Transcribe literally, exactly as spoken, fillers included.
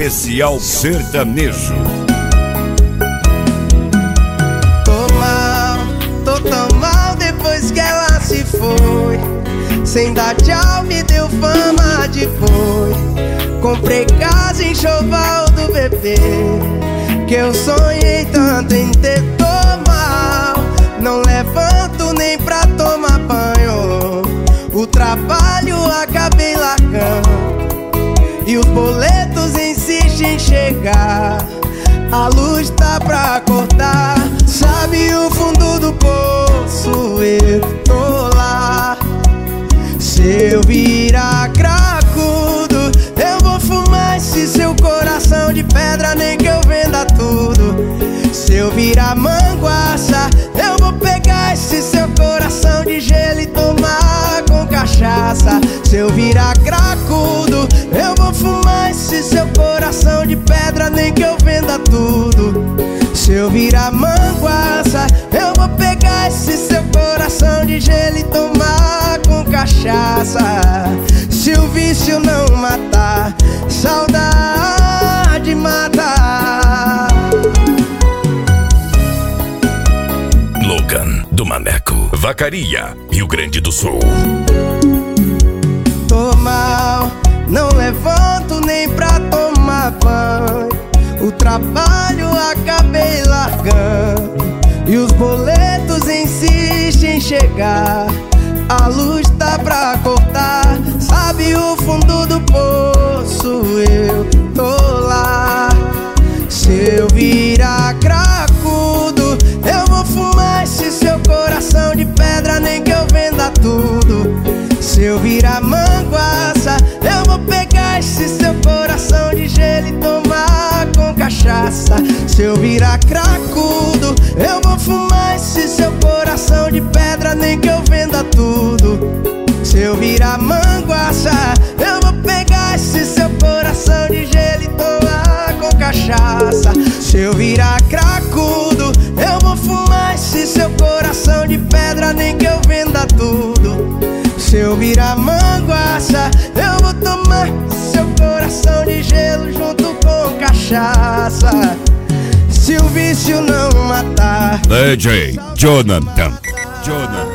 Especial Sertanejo. Tô mal, tô tão mal depois que ela se foi. Sem dar tchau me deu fama de boi. Comprei casa em Choval do bebê, que eu sonhei tanto em ter. Tô mal, não levanto nem pra tomar banho. O trabalho acabei largando e os boletos insistem em chegar. A luz tá pra cortar. Sabe o fundo do poço? Eu tô lá. Se eu virar cracudo, eu vou fumar esse seu coração de pedra, nem que eu venda tudo. Se eu virar manguaça, eu vou pegar esse seu coração de gelo e tomar com cachaça. Se eu virar cracudo, eu vou fumar esse seu coração de pedra, nem que eu venda tudo. Se eu virar manguaça, eu vou pegar esse seu coração de gelo e tomar com cachaça. Se o vício não matar, saudade mata. Logan do Maneco, Vacaria, Rio Grande do Sul. Tô mal, não levanto nem pra tomar banho. O trabalho acabei largando e os boletos insistem em chegar. A luz tá pra cortar. Sabe o fundo do poço? Eu tô lá. Se eu virar cracudo, eu vou fumar esse seu coração de pedra, nem que eu venda tudo. Se eu virar manguaça, eu vou pegar esse seu coração de gelo e tomar com cachaça. Se eu virar cracudo, eu vou fumar esse seu coração de pedra, nem que eu venda tudo. Se eu virar manguaça, eu vou pegar esse seu coração de gelo e tomar com cachaça. Se eu virar cracudo, eu vou fumar esse seu coração de pedra, nem que eu venda tudo. Se eu virar manguaça, eu vou tomar seu coração de gelo junto com cachaça. Se o vício não matar, D J Jonathan. Jonathan.